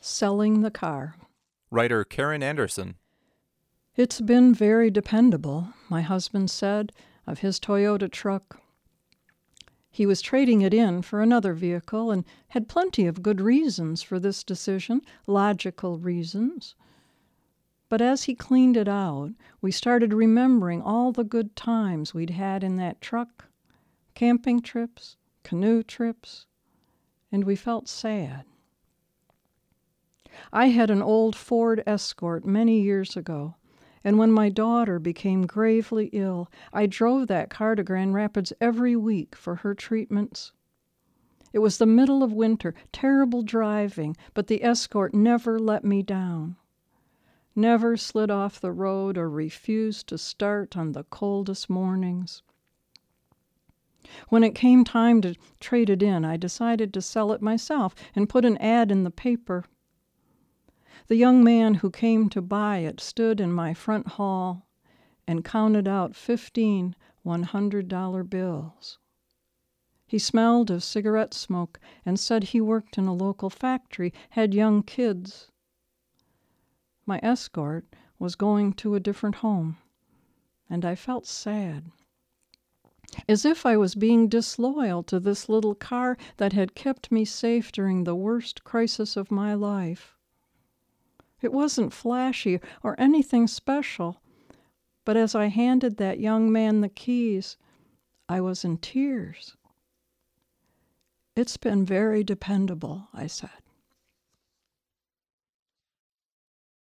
Selling the car. Writer Karen Anderson. It's been very dependable, my husband said of his Toyota truck. He was trading it in for another vehicle and had plenty of good reasons for this decision, logical reasons. But as he cleaned it out, we started remembering all the good times we'd had in that truck, camping trips, canoe trips, and we felt sad. I had an old Ford Escort many years ago, and when my daughter became gravely ill, I drove that car to Grand Rapids every week for her treatments. It was the middle of winter, terrible driving, but the Escort never let me down. Never slid off the road or refused to start on the coldest mornings. When it came time to trade it in, I decided to sell it myself and put an ad in the paper. The young man who came to buy it stood in my front hall and counted out 15 $100 bills. He smelled of cigarette smoke and said he worked in a local factory, had young kids. My Escort was going to a different home, and I felt sad. As if I was being disloyal to this little car that had kept me safe during the worst crisis of my life. It wasn't flashy or anything special, but as I handed that young man the keys, I was in tears. "It's been very dependable," I said.